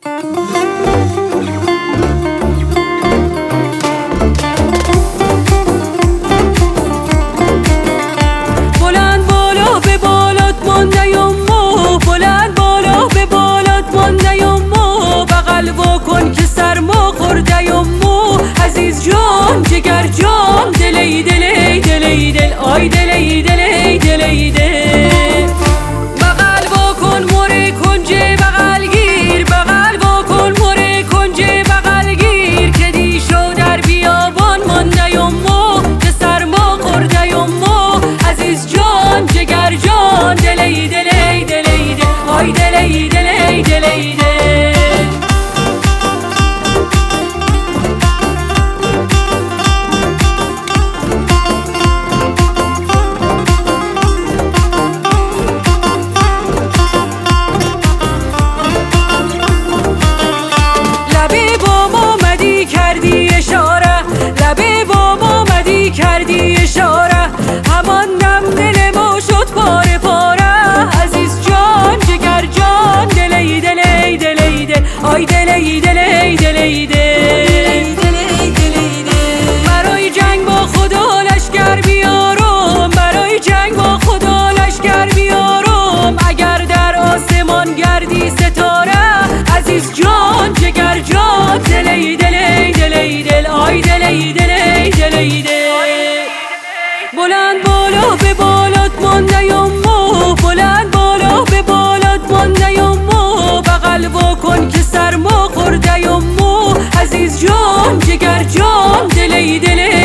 بلند بالا به بالات ماندیمو، بلند بالا به بالات ماندیمو، بغل واکن که سرما خوردیمو. عزیز جان جگر جان، دلی دلی دلی دل، آی دلی دلی دلی دل. بغل واکن مره کنجه بغل گیر، بغل واکن مره کنجه بغل گیر، که دیشو در بیابان ماندیمو، که سرما خوردیمو. عزیز جان جگر جان، دلی دلی دلی دل، آی دلی دلی دلی دل. کردی اشاره، لبه بام آمدی کردی اشاره، همان دم دل ما شد پاره پاره. عزیز جان جگر جان، دلی دلی دلی دل، آی دلی دلی دلی دل. برای جنگ با خدا لشکر بیارم، برای جنگ با خدا لشکر بیارم، اگر در آسمان گردی ستاره. عزیز جان جگر جان، دلی دلی دلی دل، آی دلی دلی دلی دل. بلند بالا به بالات ماندیمو، بلند بالا به بالات ماندیمو، بغل واکن که سرما خوردیمو. عزیز جان جگر جان، دلی دلی